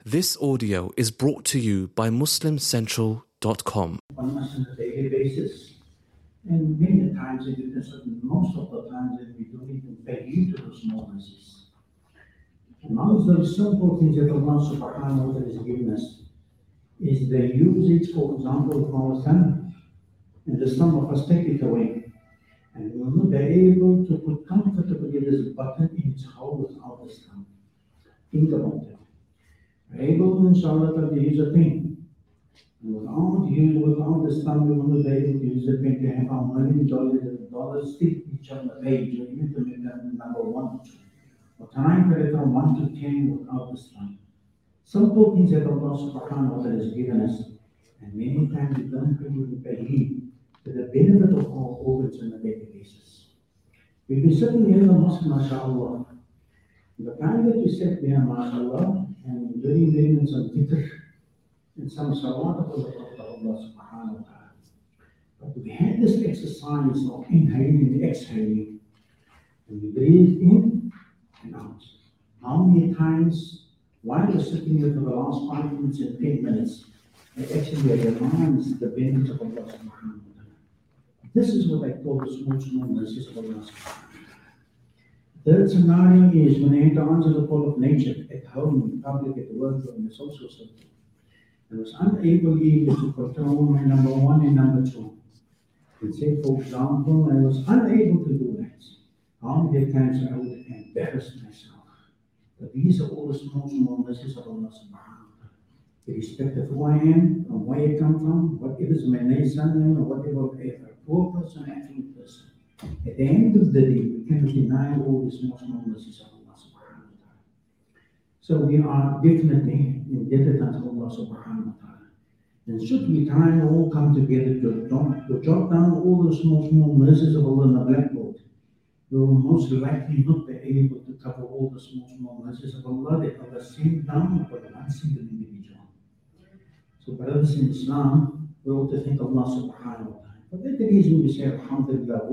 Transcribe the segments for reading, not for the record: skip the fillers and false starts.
This audio is brought to you by MuslimCentral.com. On us on a daily basis. And many times, most of the times, we don't even pay heed to those mercies. Amongst those simple things that Allah subhanahu wa ta'ala has given us is the usage, for example, of our thumb. And the some of us take it away. And we will not be able to put comfortably this button in its hole without this thumb. Think about it. Able, inshallah, to use a pen. And without this thumb, we will not be able to use a pen to have our $1 stick each on the page, or even to make number 1 or 2. Or trying to letter 1 to 10 without this thumb. Simple things that Allah subhanahu wa ta'ala has given us. And many times we don't really pay heed to the benefit of our organs on a daily basis. We've been sitting here in the mosque, mashallah. The time that we sit there, mashallah, and doing maybe some dhikr and some salawat of Allah subhanahu wa ta'ala. But we had this exercise of inhaling and exhaling. And we breathe in and out. How many times, while we're sitting here for the last 5 minutes and 10 minutes, it actually reminds the benefits of Allah subhanahu wa ta'ala. This is what I call the small mercies of Allah subhanahu wa ta'ala. Third scenario is when I had to answer the call of nature at home, in public, at work, or in the social circle. I was unable even to control my number 1 and number 2. And say, for example, I was unable to do that. How many times I would embarrass myself. But these are all the small mercies of Allah subhanahu wa ta'ala. Irrespective of who I am, from where I come from, whatever is my name, or whatever, a poor person, affluent person. At the end of the day, we cannot deny all the small mercies of Allah subhanahu wa ta'ala. So we are definitely indebted unto Allah subhanahu wa ta'ala. And should we try and all come together to jot down all the small mercies of Allah in the blackboard, we will most likely not be able to cover all the small mercies of Allah that Allah sent down upon one single individual. So brothers in Islam, we ought to thank Allah subhanahu wa ta'ala. For that reason we say, Alhamdulillah,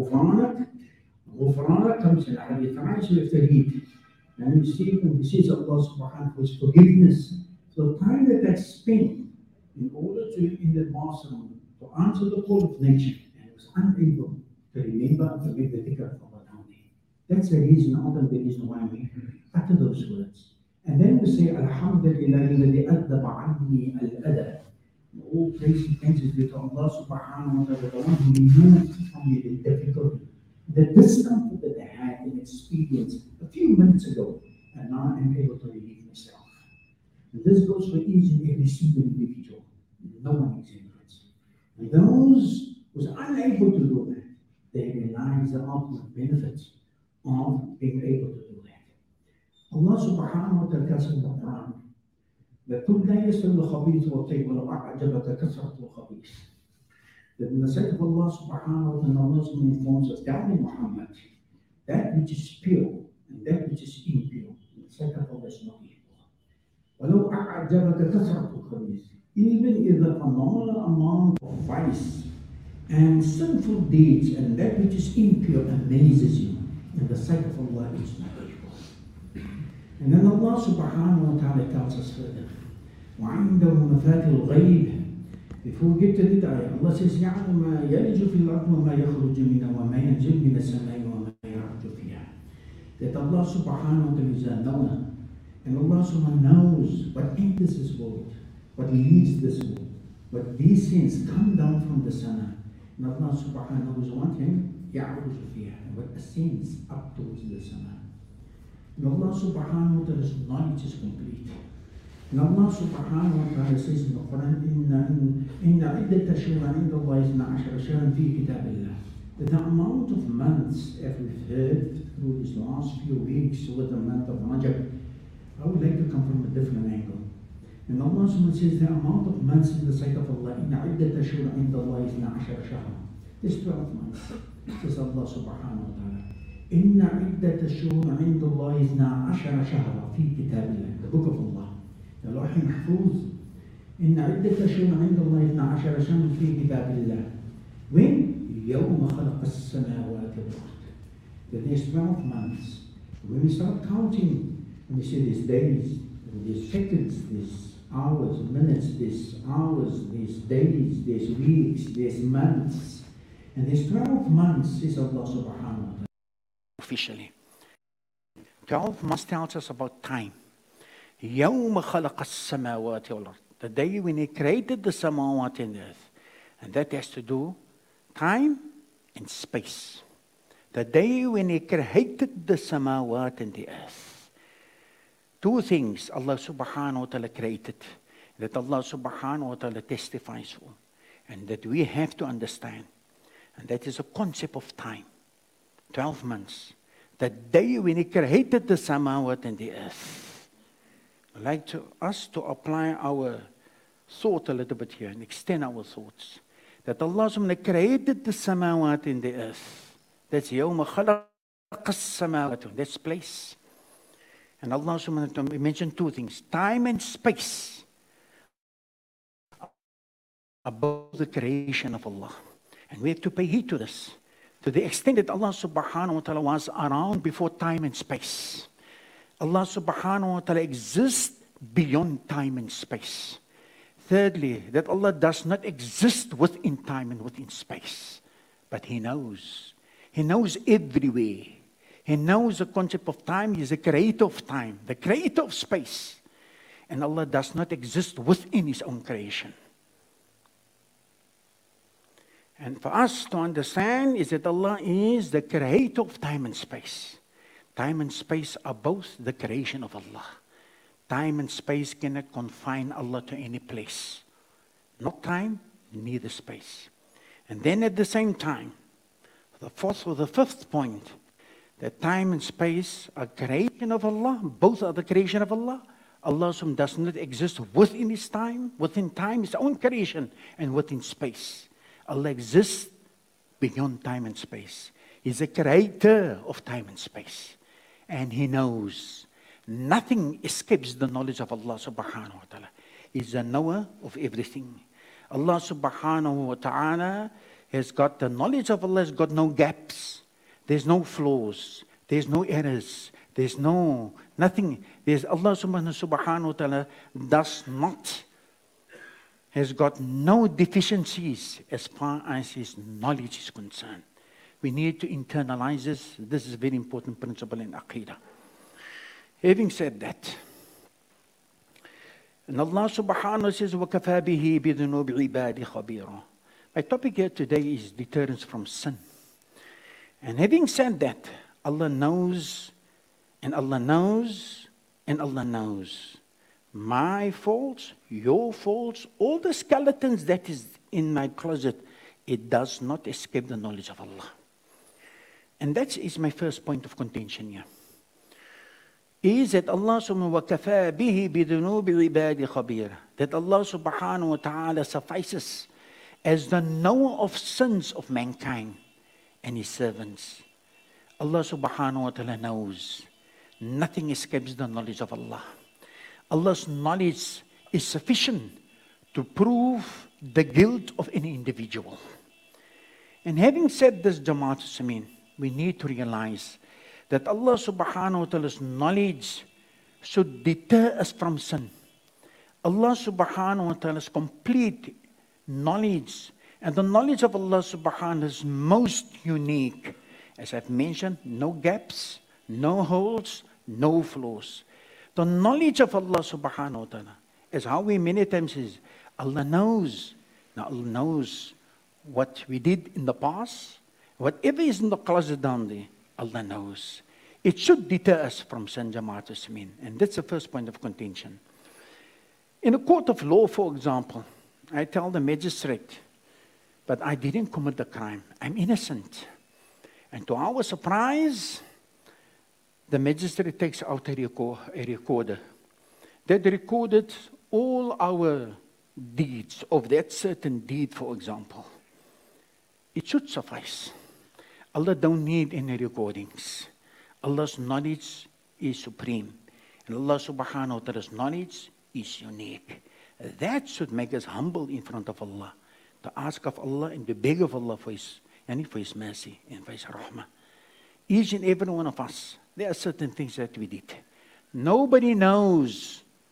Ghufranak comes in Hadith Aisha of Tariq. And we see when he says Allah subhanahu wa ta'ala's forgiveness. So the time that I spent in order to, in the bathroom, to answer the call of nature, and I was unable to remember to give the dhikr of Allah down there. That's the reason, other the reason why we utter those words. And then we say, Alhamdulillah, alladhi adaba anni al-adab. All praise and thanks is due to Allah subhanahu wa ta'ala, the one who removed from me the difficulty, the discomfort that I had and experienced a few minutes ago, and now I'm able to relieve myself. And this goes for each and every single individual. No one is ignorant. And those who are unable to do that, they realize the ultimate benefit of being able to do that. Allah subhanahu wa ta'ala tells in the Quran, لكل لا يستوي الخبيث والطيب ولو أعجبك كثرة الخبيث. That in the sight of Allah subhanahu wa ta'ala, Allah informs us, telling Muhammad, that which is pure and that which is impure, in the sight of Allah is not equal. ولو أعجبك كثرة الخبيث. Even if the phenomenal amount of vice and sinful deeds and that which is impure amazes you, in the sight of Allah is not equal. And then Allah subhanahu wa ta'ala tells us further, وعنده مفاتيح الغيب. Before we get to the ayah, Allah says, يعلم ما يلج في الأرض وما يخرج منها وما ينزل من السماء وما يعرج فيها. That Allah subhanahu wa ta'ala is a knower. And Allah subhanahu knows what enters this world, what leaves this world, what these things come down from the sana. And Allah subhanahu knows one thing, يعرج فيها, and what ascends up towards the sana. And Allah subhanahu wa ta'ala's knowledge is complete. And Allah subhanahu wa ta'ala says in the Quran, إِنَّ عِدَّةَ الشُّهُورِ عِندَ اللَّهِ اثْنَا عَشَرَ شَهْرًا فِي كِتَابِ اللَّهِ. That the amount of months, as we've heard through these last few weeks with the month of Rajab, I would like to come from a different angle. And Allah subhanahu wa ta'ala says the amount of months in the sight of Allah, إِنَّ عِدَّةَ الشُّهُورِ عِندَ اللَّهِ اثْنَا عَشَرَ شَهْرًا. There's 12 months, says Allah subhanahu wa ta'ala. إِنَّ عِدَّةَ الشُّهُورِ عِندَ اللَّهِ اثْنَا عَشَرَ شَهْرًا فِي كِتَابِ اللَّهِ. The book of Allah. اللوح محفوظ. إن عدة الشهور عند الله 12 شهرا في كتاب الله. When? يوم خلق السماوات والأرض. That there's 12 months. When we start counting, and we say there's days, There's seconds, there's hours, minutes, there's hours, there's days, there's weeks, there's months. And there's 12 months, says Allah subhanahu wa ta'ala. Officially. 12 months tells us about time. يَوْمَ خَلَقَ السَّمَاوَاتِ وَالْأَرْضِ. The day when He created the samawat and the earth. And that has to do time and space. The day when He created the samawat and the earth. Two things Allah subhanahu wa ta'ala created. That Allah subhanahu wa ta'ala testifies for. And that we have to understand. And that is a concept of time. 12 months. The day when He created the samawat and the earth. I'd like us to apply our thought a little bit here and extend our thoughts. That Allah subhanahu wa ta'ala created the samawat and the earth. That's يَوْمَ خَلَقَ السَّمَاوَاتِ. That's place. And Allah subhanahu wa ta'ala mentioned two things. Time and space. Above the creation of Allah. And we have to pay heed to this. To the extent that Allah subhanahu wa ta'ala was around before time and space. Allah subhanahu wa ta'ala exists beyond time and space. Thirdly, that Allah does not exist within time and within space. But He knows. He knows everywhere. He knows the concept of time. He is the creator of time, the creator of space. And Allah does not exist within His own creation. And for us to understand is that Allah is the creator of time and space. Time and space are both the creation of Allah. Time and space cannot confine Allah to any place. Not time, neither space. And then at the same time, the fourth or the fifth point, that time and space are creation of Allah. Both are the creation of Allah. Allah does not exist within His time, His own creation, and within space. Allah exists beyond time and space. He's the creator of time and space. And He knows. Nothing escapes the knowledge of Allah subhanahu wa ta'ala. He's the knower of everything. Allah subhanahu wa ta'ala has got the knowledge of Allah, has got no gaps. There's no flaws. There's no errors. There's nothing. There's Allah subhanahu wa ta'ala has got no deficiencies as far as His knowledge is concerned. We need to internalize this. This is a very important principle in Aqidah. Having said that, and Allah subhanahu wa ta'ala says, وَكَفَى بِهِ بِذُنُوبِ عِبَادِ خَبِيرًا. My topic here today is deterrence from sin. And having said that, Allah knows, and Allah knows, and Allah knows. My faults, your faults, all the skeletons that is in my closet, it does not escape the knowledge of Allah. And that is my first point of contention here. Is that Allah subhanahu wa ta'ala bihi bidunubi ibadi khabira. That Allah subhanahu wa ta'ala suffices as the knower of sins of mankind and His servants. Allah subhanahu wa ta'ala knows. Nothing escapes the knowledge of Allah. Allah's knowledge is sufficient to prove the guilt of any individual. And having said this, Jama'at Muslimin, we need to realize that Allah subhanahu wa ta'ala's knowledge should deter us from sin. Allah subhanahu wa ta'ala's complete knowledge, and the knowledge of Allah subhanahu wa ta'ala is most unique. As I've mentioned, no gaps, no holes, no flaws. The knowledge of Allah subhanahu wa ta'ala is how we many times say, Allah knows. Now Allah knows what we did in the past. Whatever is in the closet down there, Allah knows. It should deter us from sin, Jama'at Muslimin. And that's the first point of contention. In a court of law, for example, I tell the magistrate, but I didn't commit the crime. I'm innocent. And to our surprise, the magistrate takes out a recorder that recorded all our deeds of that certain deed, for example. It should suffice. Allah don't need any recordings. Allah's knowledge is supreme. And Allah subhanahu wa ta'ala's knowledge is unique. That should make us humble in front of Allah. To ask of Allah and to beg of Allah for His mercy and for His rahmah. Each and every one of us, there are certain things that we did. Nobody knows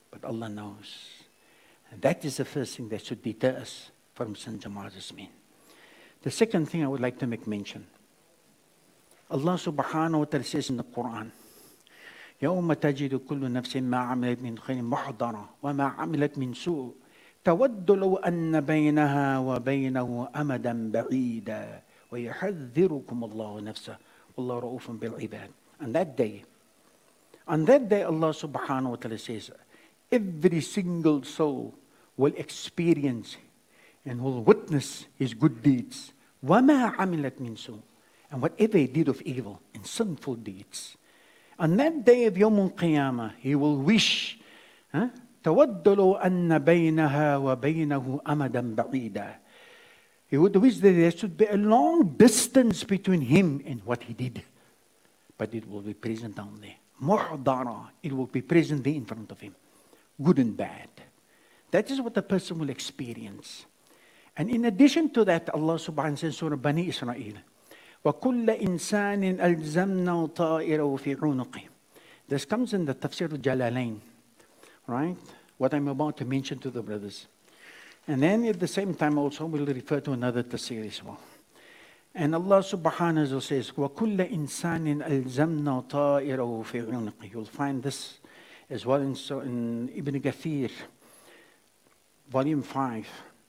but Allah knows. And that is the first thing that should deter us from sin, Jama'at Ismin. The second thing I would like to make mention. Allah subhanahu wa ta'ala says in the Quran, يَوْمَ تَجِدُ كُلُّ نَفْسٍ مَا عَمِلَتْ مِنْ خَيْرٍ مُحْضَرًا وَمَا عَمِلَتْ مِنْ سُوءٍ تَوَدُّ لَوْ أَنَّ بَيْنَهَا وَبَيْنَهُ أَمَدًا بَعِيدًا وَيُحَذِّرُكُمُ اللَّهُ نَفْسَهُ وَاللَّهُ رَءُوفٌ بِالْعِبَادِ. On that day, Allah subhanahu wa ta'ala says, every single soul will experience and will witness his good deeds. وَمَا عَمِلَتْ مِنْ سُوءٍ, and whatever he did of evil and sinful deeds. On that day of Yawm al-Qiyamah, he will wish, تَوَدُّ لَوْ أَنَّ بَيْنَهَا وَبَيْنَهُ أَمَدًا بَعِيدًا. He would wish that there should be a long distance between him and what he did. But it will be present down there. Muhdara, it will be present there in front of him. Good and bad. That is what the person will experience. And in addition to that, Allah subhanahu wa ta'ala says in Surah Bani Israel, وَكُلَّ إِنسَانٍ أَلْزَمْنَا طَائِرَهُ فِي عُنُقِهِ. This comes in the Tafsir al-Jalalain, right? What I'm about to mention to the brothers. And then at the same time also we'll refer to another tafsir as well. And Allah subhanahu wa ta'ala says, وَكُلَّ إِنسَانٍ أَلْزَمْنَا طَائِرَهُ فِي عُنُقِهِ. You'll find this as well in Ibn Kathir, volume 5,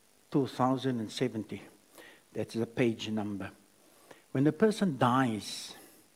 2070. That's the page number. When a person dies,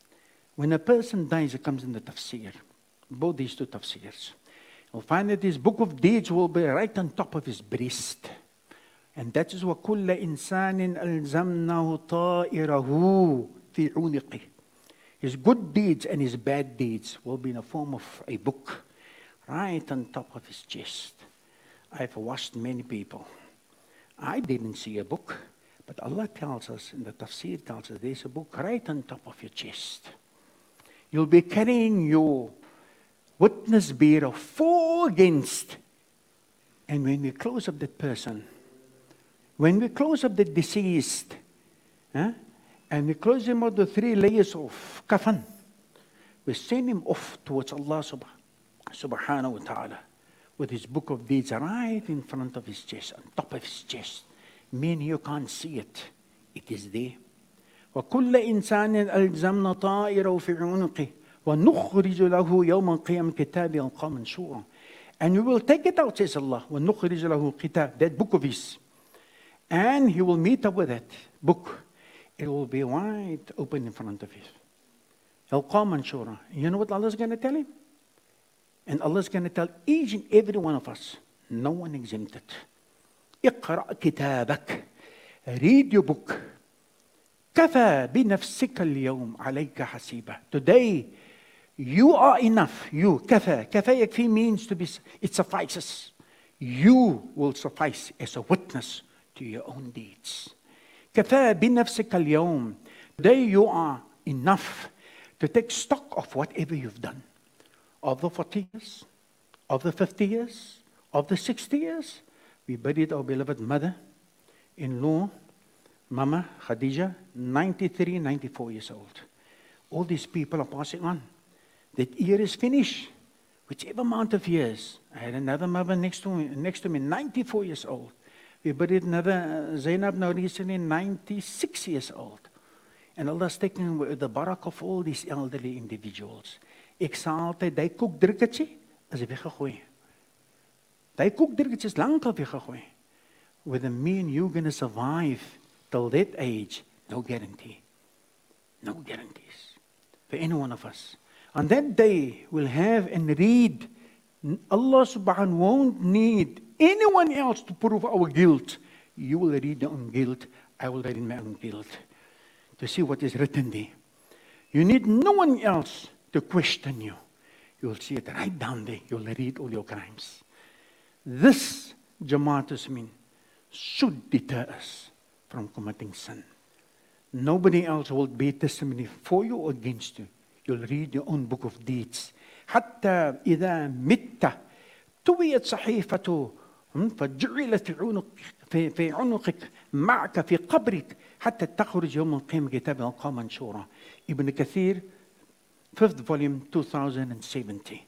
it comes in the tafsir, both these two tafsirs. You'll find that his book of deeds will be right on top of his breast. And that is وَكُلَّ إِنسَانٍ أَلْزَمْنَهُ طَائِرَهُ فِي عُنِقِهِ. His good deeds and his bad deeds will be in the form of a book right on top of his chest. I've watched many people. I didn't see a book, but Allah tells us, in the tafsir tells us, there's a book right on top of your chest. You'll be carrying your witness bearer for against. And when we close up that person, when we close up the deceased, and we close him out the 3 layers of kafan, we send him off towards Allah subhanahu wa ta'ala with his book of deeds right in front of his chest, on top of his chest. Meaning you can't see it. It is there. وَكُلَّ إِنسَانٍ أَلْزَمْنَا طَائِرَهُ فِي عُنُقِهِ وَنُخْرِجُ لَهُ يَوْمَ الْقِيَامَةِ كِتَابًا يَلْقَاهُ مَنشُورًا. And we will take it out, says Allah. وَنُخْرِجُ لَهُ كِتَابًا, that book of his. And he will meet up with that book. It will be wide open in front of him. يَلْقَاهُ مَنشُورًا. You know what Allah is going to tell him? And Allah is going to tell each and every one of us, no one exempted. اقرأ كتابك. Read your book. كفى بنفسك اليوم عليك حسيبا. Today, you are enough. You, كفى. كفى يكفي means to be, it suffices. You will suffice as a witness to your own deeds. كفى بنفسك اليوم. Today you are enough to take stock of whatever you've done. Of the 40 years, of the 50 years, of the 60 years, we buried our beloved mother-in-law, Mama Khadija, 93, 94 years old. All these people are passing on. That year is finished. Whichever amount of years. I had another mother next to me, 94 years old. We buried another Zainab now recently, 96 years old. And Allah's taking the barak of all these elderly individuals. Ek sê altyd, die koekdrukkertjie is weggegooi. Die koekdrukkertjie is lang al weggegooi. Whether me and you gonna survive till that age, no guarantee. No guarantees for any one of us. On that day, we'll have and read. Allah subhanahu won't need anyone else to prove our guilt. You will read your own guilt. I will read my own guilt. To see what is written there. You need no one else to question you. You will see it right down there. You will read all your crimes. This, Jama'at Ismin, should deter us from committing sin. Nobody else will be testimony for you or against you. You'll read your own book of deeds. حتى إذا مت طويت صحيفته فجعلت في عنقك معك في قبرك حتى تخرج يوم القيامة كتاب يلقاه منشورا. Ibn Kathir, 5th volume, 2070.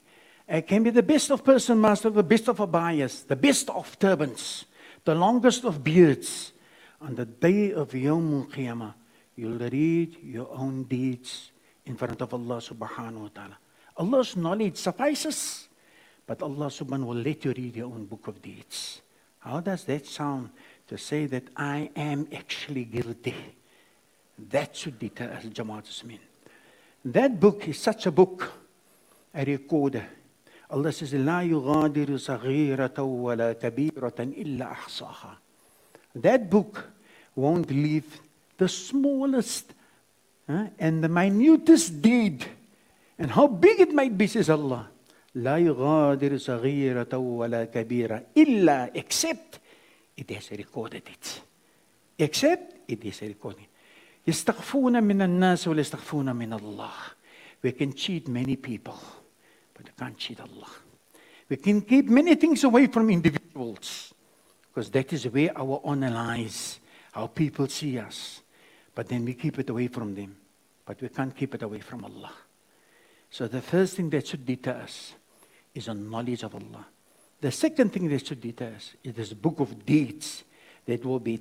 It can be the best of person master, the best of abayas, the best of turbans, the longest of beards. On the day of Yawm al-Qiyamah, you'll read your own deeds in front of Allah subhanahu wa ta'ala. Allah's knowledge suffices, but Allah subhanahu will let you read your own book of deeds. How does that sound to say that I am actually guilty? That should deter us, Jamaat Muslimin. That book is such a book, a recorder. Allah says, لا يغادر صغيرة ولا كبيرة إلا أحصاها. That book won't leave the smallest and the minutest deed. And how big it might be, says Allah. لا يغادر صغيرة ولا كبيرة إلا except it has recorded it. Except it is recorded. يستخفون من الناس ولا يستخفون من الله. We can cheat many people, but we can't cheat Allah. We can keep many things away from individuals, because that is where our honor lies, how people see us. But then we keep it away from them. But we can't keep it away from Allah. So the first thing that should deter us is a knowledge of Allah. The second thing that should deter us is this book of deeds that will be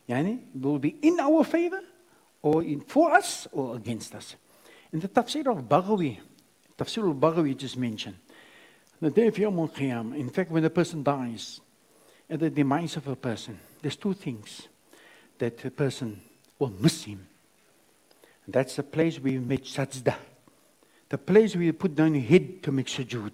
in our favor, or for us, or against us. In the Tafsir of Baghawi, Tafsir al-Baghawi just mentioned, the day of Yawm al-Qiyamah, in fact, when a person dies, at the demise of a person, there's two things that a person will miss him. And that's the place where you make sajda, the place where you put down your head to make sujood.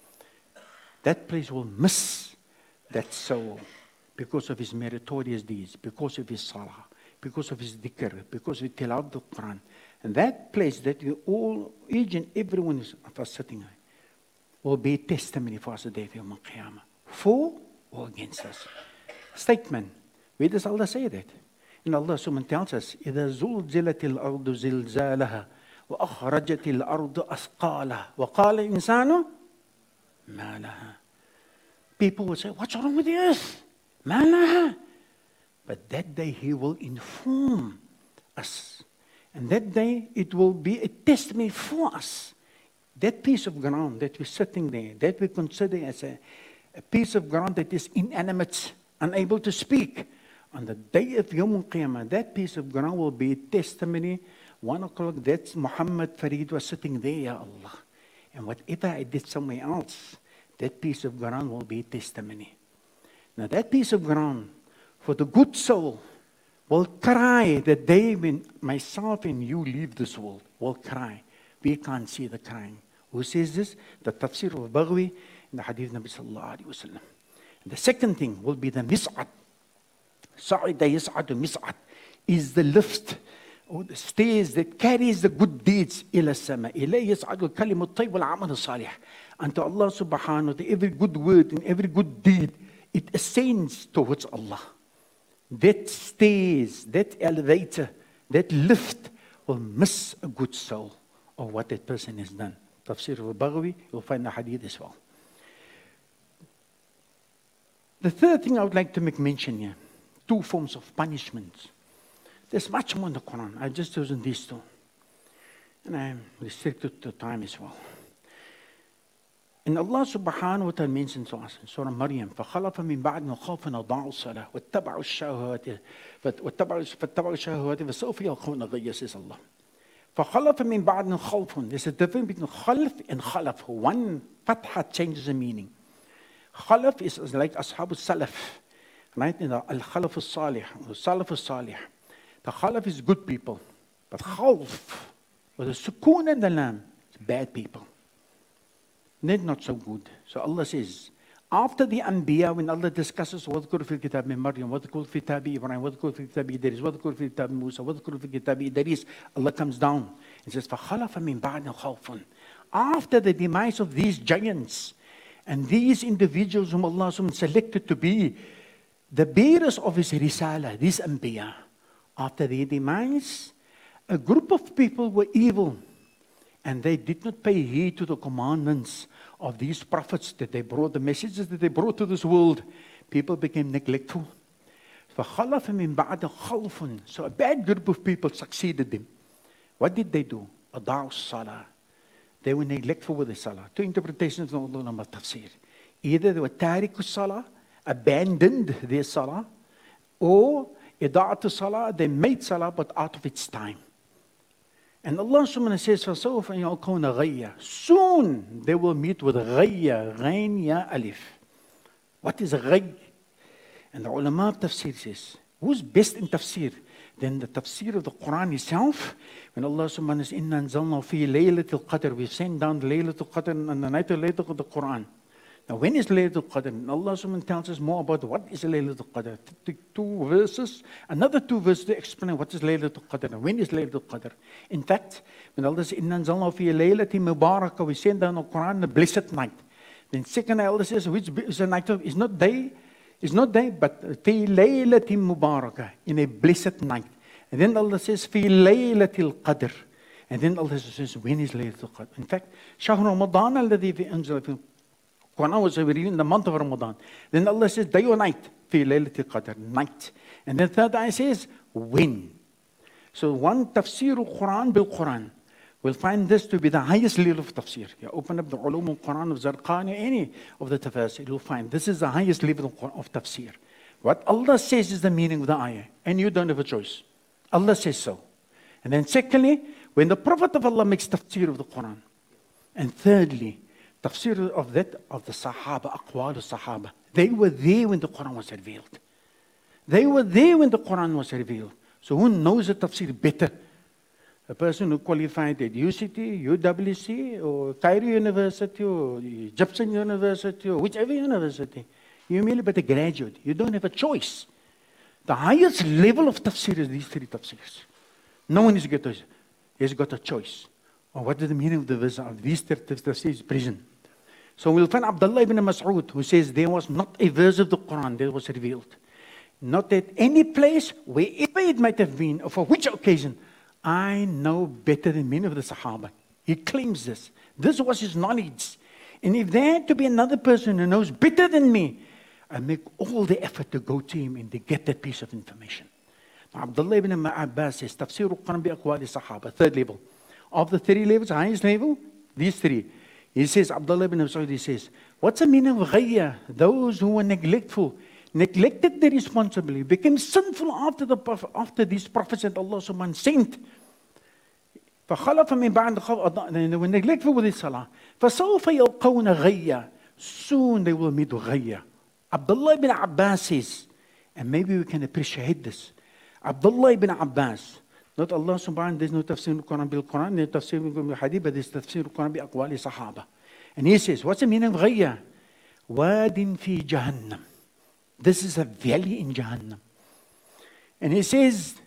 That place will miss that soul because of his meritorious deeds, because of his salah, because of his dhikr, because of tilawat the Quran. And that place that we all, each and everyone of us sitting there, will be a testimony for us the day of Yawm al-Qiyamah. For or against us. Statement. Where does Allah say that? And Allah subhanahu tells us, إِذَا زُلْزِلَتِ الْأَرْضُ زِلْزَالَهَا وَأَخْرَجَتِ الْأَرْضُ أَثْقَالَهَا وَقَالَ الْإِنسَانُ مَا لَهَا. People will say, what's wrong with the earth? مَا لَهَا. But that day He will inform us. And that day it will be a testimony for us. That piece of ground that we're sitting there, that we consider as a piece of ground that is inanimate, unable to speak. On the day of Yawm al-Qiyamah, that piece of ground will be a testimony. 1 o'clock, that's Muhammad Farid was sitting there, Ya Allah. And whatever I did somewhere else, that piece of ground will be a testimony. Now that piece of ground, for the good soul, will cry the day when myself and you leave this world, will cry. We can't see the crying. Who says this? The Tafsir of Baghawi in the Hadith Nabi Sallallahu Alaihi Wasallam. The second thing will be the mis'ad. Sa'ida yas'adu mis'ad is the lift or the stairs that carries the good deeds ila sama. Ilay yas'adu al-kalim al-tayyib wal-amal al-salih. Unto Allah subhanahu wa ta'ala, every good word and every good deed, it ascends towards Allah. That stairs, that elevator, that lift will miss a good soul of what that person has done. Tafsir al-Baghawi, you'll find the hadith as well. The third thing I would like to make mention here, two forms of punishment. There's much more in the Quran. I've just chosen these two. And I'm restricted to time as well. And Allah subhanahu wa ta'ala mentions to us in Surah Maryam, فَخَلَفَ مِنْ بَعْدٍ خَوْفًا أَضَاعُوا الصَّلَاةَ وَاتَّبَعُوا الشَّهَوَاتِ فَسَوْفَ يَلْقَوْنَ غَيًّا, says Allah. فَخَلَفَ مِنْ بَعْدٍ خَوْفٌ. There's a difference between khalf and khalaf. One fatha changes the meaning. Khalaf is like Ashab al-Salaf, right? In the Al-Khalaf al-Salih, Salaf al-Salih. The Khalaf is good people, but Khalf, with the sukoon and the lam, is bad people. They're not so good. So Allah says, after the Anbiya, when Allah discusses وَذْكُرْ فِي الْكِتَابِ مِنْ مَرْيَمَ وَذْكُرْ فِي كِتَابِ إِبْرَاهِيمَ وَذْكُرْ فِي كِتَابِ إِدْرِيسَ وَذْكُرْ فِي كِتَابِ مُوسَى وَذْكُرْ فِي كِتَابِ إِدْرِيسَ, Allah comes down and says, فَخَلَفَ مِنْ بَعْدٍ خَوْفٌ. After the demise of these giants and these individuals whom Allah selected to be the bearers of His Risala, these Anbiya, after their demise, a group of people were evil and they did not pay heed to the commandments of these prophets that they brought, the messages that they brought to this world. People became neglectful. فَخَلَفَ مِنْ بَعْدَ خَلْفٌ. So a bad group of people succeeded them. What did they do? أَضَاعُوا الصَّلَاةَ. they were neglectful with the salah. Two interpretations of the ulama tafsir. Either they were tariku salah, abandoned their salah, or ida'atu salah, they made salah but out of its time. And Allah subhanahu wa ta'ala says, فَسَوْفَ يَلْقَوْنَ غَيَّ. Soon they will meet with غَيَّ, غَيْن ya alif. What is غَيّ? And the ulama of tafsir says, who's best in tafsir? Then the tafsir of the Quran itself, when Allah subhanahu wa ta'ala says, إِنَّا أَنزَلْنَا فِي لَيْلَةِ الْقَدْرِ, we've sent down Laylatul Qadr on the night of Laylatul Qadr, the Quran. Now when is Laylatul Qadr? And Allah subhanahu wa ta'ala tells us more about what is Laylatul Qadr. Two verses, another two verses to explain what is Laylatul Qadr and when is Laylatul Qadr. In fact, when Allah says, إِنَّا أَنزَلْنَا فِي لَيْلَةٍ مُبَارَكَةٍ, we sent down the Quran, the blessed night. Then second Allah says, which is the night of, is not day, but فِي لَيْلَةٍ مُبَارَكَةٍ, in a blessed night. And then Allah says, فِي لَيْلَةِ الْقَدْر. And then Allah says, when is Laylatul Qadr? In fact, شهر رمضان الذي في أنزل في Quran was revealed in the month of Ramadan. Then Allah says, day or night, fi laylatul qadr, night. And then third ayah says, when. So one tafsir al-Quran bil-Quran. We'll find this to be the highest level of tafsir. You open up the ulum al-Quran of Zarqani, any of the tafsir, you'll find this is the highest level of tafsir. What Allah says is the meaning of the ayah, and you don't have a choice. Allah says so. And then secondly, when the Prophet of Allah makes tafsir of the Quran. And thirdly, tafsir of that, of the Sahaba, aqwal of Sahaba. They were there when the Quran was revealed. They were there when the Quran was revealed. So who knows the tafsir better? A person who qualified at UCT, UWC, or Cairo University, or Egyptian University, or whichever university. You're merely but a graduate. You don't have a choice. The highest level of tafsir is these three tafsirs. No one has got a choice. Or what is the meaning of the verse of these three tafsirs present? So we'll find Abdullah ibn Mas'ud, who says there was not a verse of the Quran that was revealed. Not at any place, wherever it might have been, or for which occasion. I know better than many of the Sahaba. He claims this. This was his knowledge. And if there had to be another person who knows better than me, I make all the effort to go to him and to get that piece of information. Now, Abdullah ibn Abbas says, Tafsir al-Quran bi aqwali Sahaba, third level. Of the 3 levels, highest level, these 3. He says, Abdullah ibn Mas'ud, he says, what's the meaning of ghayya? Those who were neglectful, neglected their responsibility, became sinful after these prophets that Allah subhanahu wa ta'ala sent. فَخَلَفَ مِنْ بَعْدِ they were neglectful with this salah. فَسَوْفَ يَلْقَوْنَ غَيَّ. Soon they will meet ghayya. Abdullah ibn Abbas says, and maybe we can appreciate this. Abdullah ibn Abbas, not Allah subhanahu wa ta'ala, there's no tafsir al-Quran bil-Quran, no tafsir bil-Hadith, but there's tafsir al-Quran bi-aqwali Sahaba. And he says, what's the meaning of ghayya? Wadin fi Jahannam. This is a valley in Jahannam. And he says,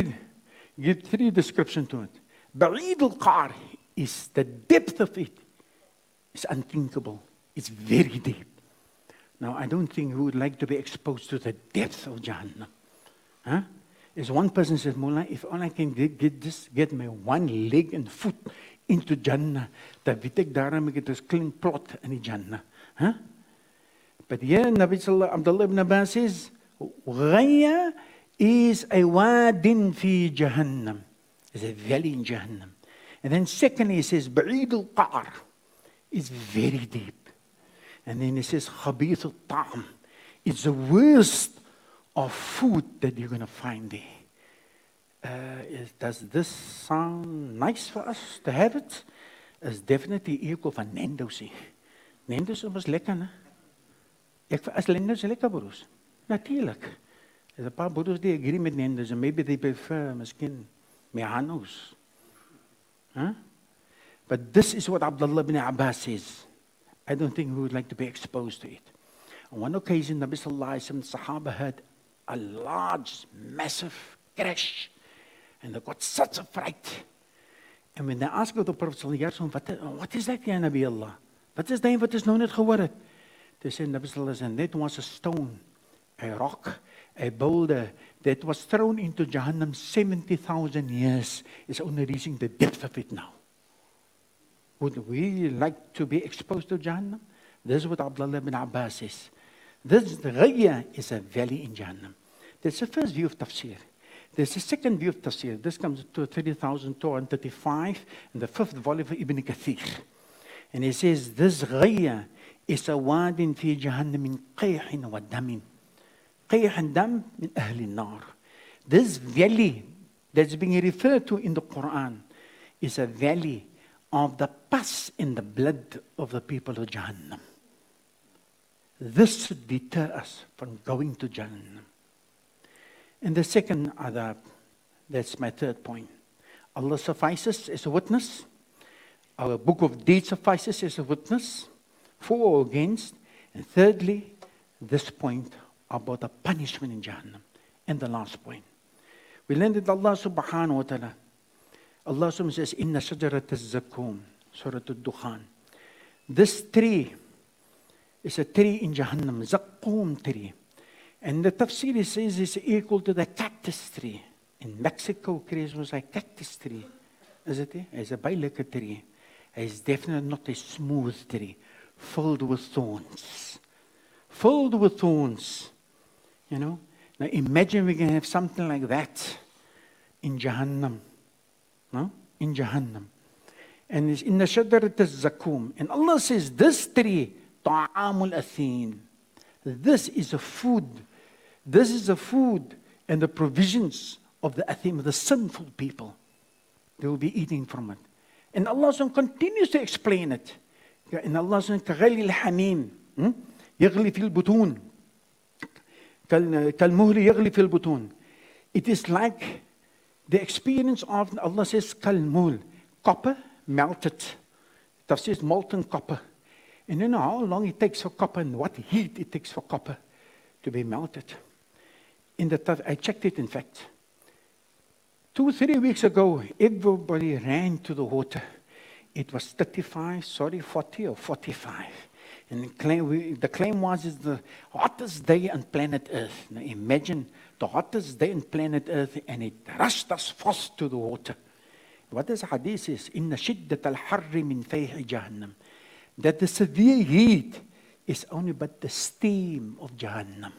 give 3 descriptions to it. Ba'id al-Qa'r is the depth of it. It's unthinkable. It's very deep. Now, I don't think we would like to be exposed to the depth of Jahannam. Huh? As one person says, Mullah, if all I can get my one leg and foot into Jannah, dan weet ek daarom ek het 'n klein plot in die Jannah. Huh? But here, Nabi Sallallahu Abdullah ibn Abbas says, Ghayya is a wadin fi Jahannam. It's a valley in Jahannam. And then secondly, he says, Ba'id al-Qa'r is very deep. And then he says, Khabith al-Ta'am. It's the worst of food that you're going to find there. Does this sound nice for us to have it? Is definitely equal van Nando's. Nando's was lekker, ne? As Nando's lekker broers. Natuurlijk. There's a paar broers die agree met Nando's, and maybe they prefer miskien Mehanos. Huh? But this is what Abdullah ibn Abbas says. I don't think we would like to be exposed to it. On one occasion, Nabi Sallallahu Alaihi Wasallam, Sahaba heard a large, massive crash. And they got such a fright. And when they asked the Prophet Sallallahu Alaihi Wasallam, what is that, Ya Nabi Allah? Wat is dat wat is nou net gehoor het? They said, Nabi Sallallahu Alaihi Wasallam, that was a stone, a rock, a boulder that was thrown into Jahannam 70,000 years. It's only reaching the depth of it now. Would we like to be exposed to Jahannam? This is what Abdullah ibn Abbas says. This ghayya is a valley in Jahannam. That's the first view of tafsir. There's a second view of tafsir. This comes to 30,235 in the 5th volume of Ibn Kathir. And he says, this ghayya is a wadin fi jahannam min qayhin wa damin. Qayh and dam min ahli nar. This valley that's being referred to in the Quran is a valley of the pus in the blood of the people of Jahannam. This should deter us from going to Jahannam. And the second adab, that's my third point. Allah suffices as a witness. Our book of deeds suffices as a witness, for or against. And thirdly, this point about the punishment in Jahannam. And the last point. We learned Allah subhanahu wa ta'ala. Allah subhanahu says, Inna shajarat az-zakum, Surah Al-Dukhan. This tree is a tree in Jahannam, Zakum tree. And the tafsir says it's equal to the cactus tree. In Mexico, Chris was a cactus tree. Is it? It's a baileke tree. It's definitely not a smooth tree, filled with thorns. Filled with thorns. You know? Now imagine we can have something like that in Jahannam. No? In Jahannam. And it's in the Shadarat al-Zakum. And Allah says, this tree, ta'amul athin. This is a food. This is the food and the provisions of the athim, the sinful people. They will be eating from it. And Allah continues to explain it. And Allah says, كَغَلِي الْحَمِيمِ يَغْلِي فِي الْبُطُونِ كَالْمُهْلِ يَغْلِي فِي الْبُطُونِ. It is like the experience of, Allah says, كَالْمُهْلِ, copper melted. Tafsir is molten copper. And you know how long it takes for copper and what heat it takes for copper to be melted. I checked it, in fact. 2-3 weeks ago, everybody ran to the water. It was 40 or 45. And the claim was it's the hottest day on planet Earth. Now imagine the hottest day on planet Earth, and it rushed us fast to the water. What this hadith is, Inna shiddat al-harri min fayhi jahannam. That the severe heat is only but the steam of Jahannam.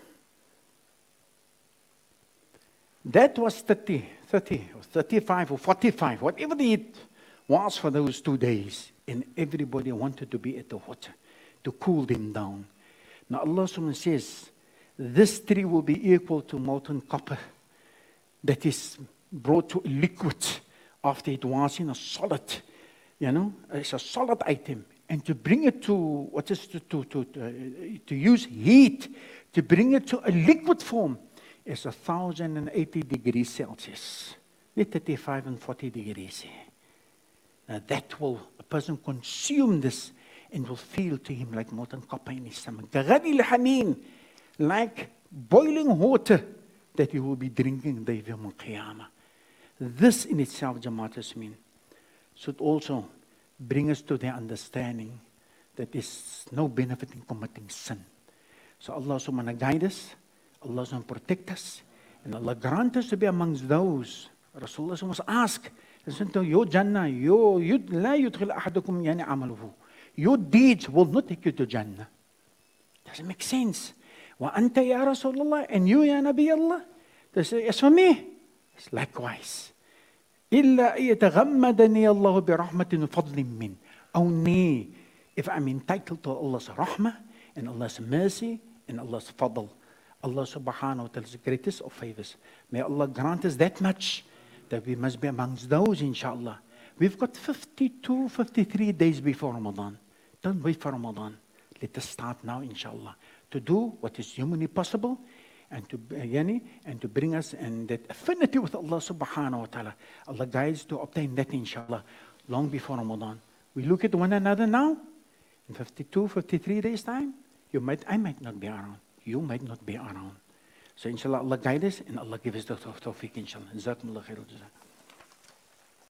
That was 30 or 35 or 45, whatever the heat was for those 2 days. And everybody wanted to be at the water to cool them down. Now Allah subhanahu says, this tree will be equal to molten copper that is brought to a liquid after it was in a solid, it's a solid item. And to bring it to, to use heat, to bring it to a liquid form, is 1,080 degrees Celsius. Not 35 and 40 degrees. Now that will, a person consume this and will feel to him like molten copper in his stomach. Like boiling water that he will be drinking the day of Yawm al-Qiyamah. This in itself, Jamaat Yasmin, should also bring us to the understanding that there's no benefit in committing sin. So Allah subhanahu guide us, Allah subhanahu protect us, and Allah grant us to be amongst those. Rasulullah was asked, your Jannah, your deeds will not take you to Jannah. Doesn't make sense. Wa anta ya Rasulullah, and you ya Nabi Allah. They say, as for me, it's likewise. إِلَّا يَتَغَمَّدَنِي اللَّهُ بِرَحْمَةٍ وَفَضْلٍ مِّنْ. Only if I'm entitled to Allah's rahmah and Allah's mercy and Allah's fadl. Allah subhanahu wa ta'ala is the greatest of favors. May Allah grant us that much that we must be amongst those, inshallah. We've got 52, 53 days before Ramadan. Don't wait for Ramadan. Let us start now, inshallah, to do what is humanly possible and to bring us in that affinity with Allah subhanahu wa ta'ala. Allah guides to obtain that, inshallah, long before Ramadan. We look at one another now, in 52, 53 days time, I might not be around. You might not be around. So inshallah, Allah guide us and Allah give us the tawfiq, inshallah. Jazakumullah khairul jazak.